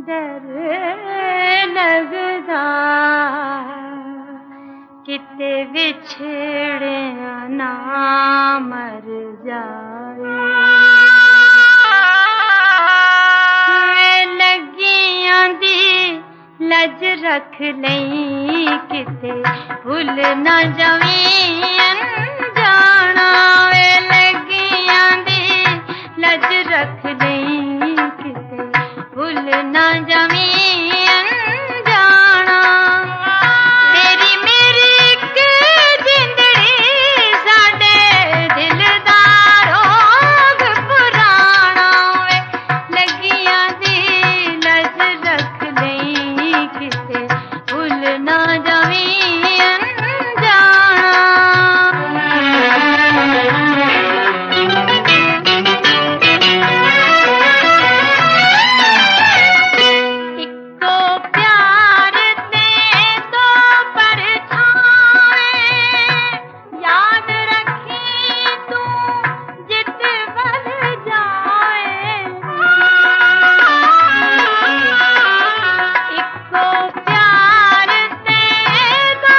डर लगदा किते विछड़िया ना मर जाए। लगियां दी लज रख लई किते भुल ना जावी अनजाना। लगियां दी लज रख लई किते भुल ना जावी अनजाना। तेरी मेरी इक जिंदड़ी साडे दिल दा रोग पुराना। लगियां दी लज रख लई किते भुल ना जावी अनजाना। इक्को प्यार ते दो परछाएं, याद रखी तू जित बल जाए। इक्को प्यार ते दो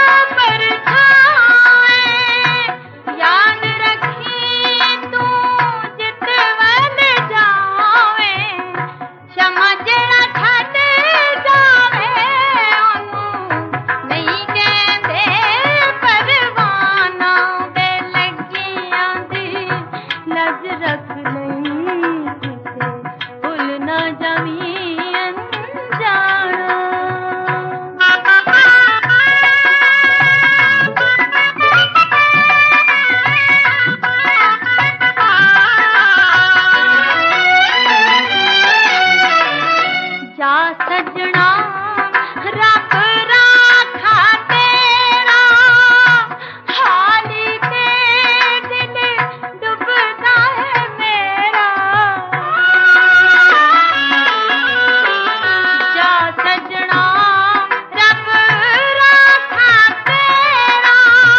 परछाएं, याद रखी तू जित बल जावे। क्षमा जेड़ा छड्ड जावे ओनू नहीं कहंदे परवाना। वे लगियां दी लज रख लई किते भुल ना जावी अनजाना। जा सजना रब राखा तेरा, हाली ते दिल डुबदा है मेरा। जा सजना रब राखा तेरा,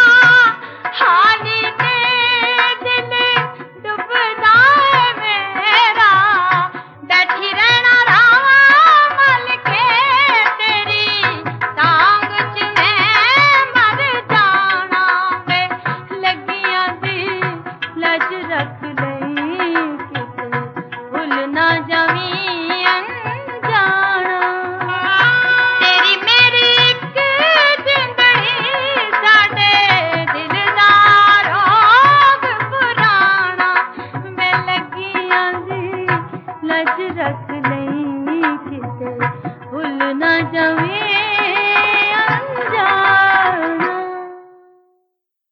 हाली ते दिल डुबदा है मेरा। बैठी रहना रावा मल के तेरी टांग च मैं मर जाना। वे लगियां दी लज रख लई किते भुल ना जावी अनजाना। तेरी मेरी इक जिंदड़ी साडे दिल दा रोग पुराना। वे लगियां दी लज रख लई किते भुल ना जावी